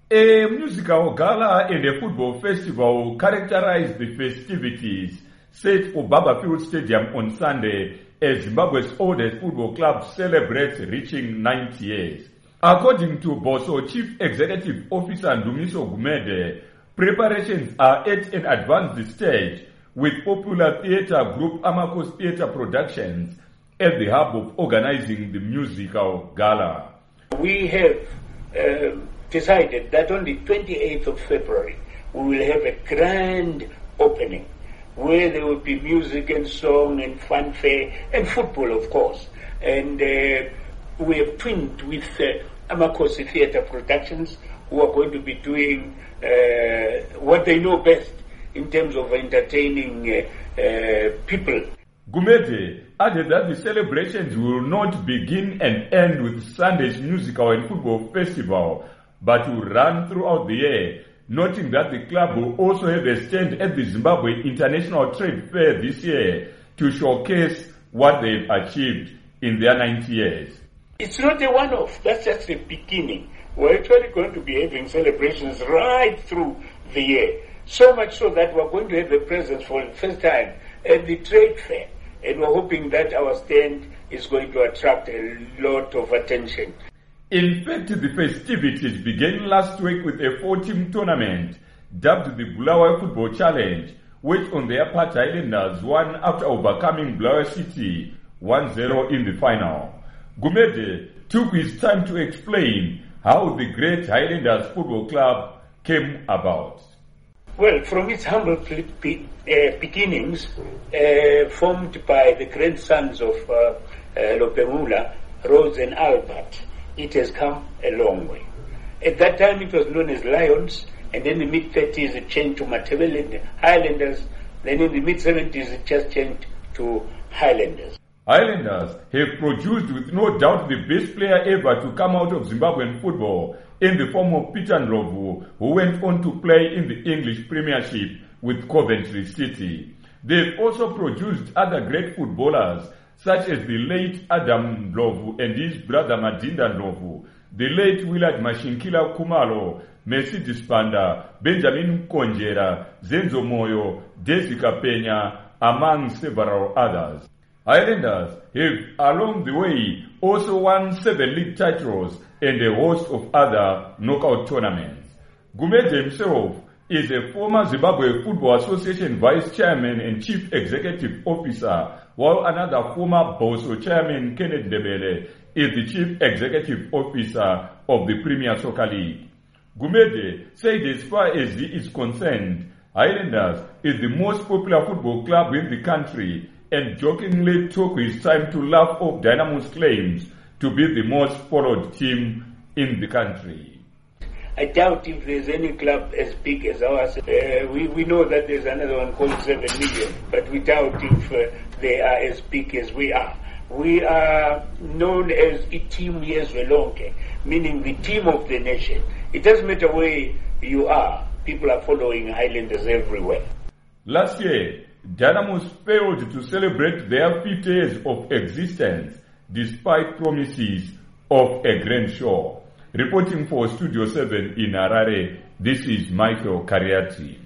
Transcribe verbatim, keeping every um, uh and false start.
A musical gala and a football festival characterized the festivities set for Barberfield Stadium on Sunday as Zimbabwe's oldest football club celebrates reaching ninety years. According to Boso Chief Executive Officer Ndumiso Gumede, preparations are at an advanced stage with popular theatre group Amakos Theatre Productions at the hub of organizing the musical gala. We have uh, decided that on the twenty-eighth of February we will have a grand opening where there will be music and song and fanfare and football, of course. And uh, we have twinned with uh, Amakosi Theatre Productions, who are going to be doing uh, what they know best in terms of entertaining uh, uh, people. Gumede added that the celebrations will not begin and end with Sunday's musical and football festival, but will run throughout the year, noting that the club will also have a stand at the Zimbabwe International Trade Fair this year to showcase what they've achieved in their ninety years. It's not a one-off, that's just the beginning. We're actually going to be having celebrations right through the year. So much so that we're going to have a presence for the first time at the trade fair. And we're hoping that our stand is going to attract a lot of attention. In fact, the festivities began last week with a four-team tournament dubbed the Bulawayo Football Challenge, which on their part Highlanders won after overcoming Bulawayo City one zero in the final. Gumede took his time to explain how the great Highlanders Football Club came about. Well, from its humble be- uh, beginnings, uh, formed by the grandsons of uh, uh, Lopemula, Rose and Albert, it has come a long way. At that time it was known as Lions, and then in the mid thirties it changed to Matabele Highlanders, then in the mid seventies it just changed to Highlanders. Highlanders have produced with no doubt the best player ever to come out of Zimbabwean football in the form of Peter Ndlovu, who went on to play in the English Premiership with Coventry City. They've also produced other great footballers such as the late Adam Ndlovu and his brother Madinda Ndlovu, the late Willard Mashinkila Kumalo, Mercy Dispanda, Benjamin Konjera, Zenzo Moyo, Desi Kapenya, among several others. Highlanders have along the way also won seven league titles and a host of other knockout tournaments. Gumede himself is a former Zimbabwe Football Association Vice Chairman and Chief Executive Officer, while another former Boso Chairman, Kenneth Ndebele, is the Chief Executive Officer of the Premier Soccer League. Gumede said as far as he is concerned, Highlanders is the most popular football club in the country, and jokingly took his time to laugh off Dynamo's claims to be the most followed team in the country. I doubt if there's any club as big as ours. Uh, we, we know that there's another one called seven million, but we doubt if uh, they are as big as we are. We are known as the team Yezwelonke, meaning the team of the nation. It doesn't matter where you are, people are following Highlanders everywhere. Last year, Dynamos failed to celebrate their fifty years of existence despite promises of a grand show. Reporting for Studio seven in Harare, this is Michael Kariati.